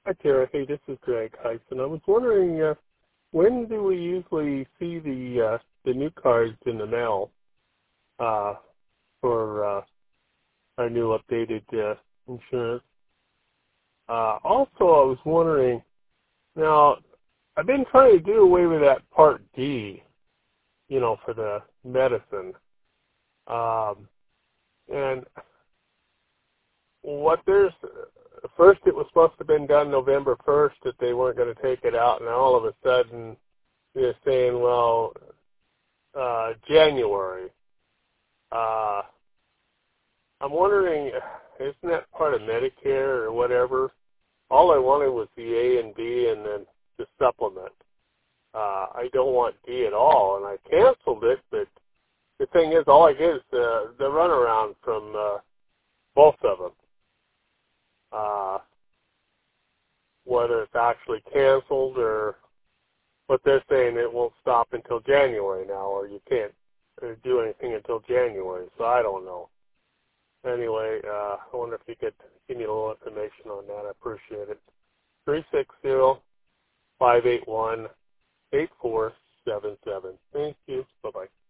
Hi, Timothy. This is Greg Hyson. I was wondering, when do we usually see the new cards in the mail uh, for our new updated insurance? Also, I was wondering, now, I've been trying to do away with that Part D, for the medicine. Um, and what there's first it was supposed to have been done November 1st that they weren't going to take it out, and all of a sudden they're saying, well, January. Uh, I'm wondering, isn't that part of Medicare or whatever? All I wanted was the A and B and then the supplement. I don't want D at all, and I canceled it, but the thing is, all I get is the runaround from both of them. Whether it's actually canceled or what they're saying, it won't stop until January now, or you can't do anything until January, so I don't know. Anyway, I wonder if you could give me a little information on that. I appreciate it. 360-581-8477. Thank you. Bye-bye.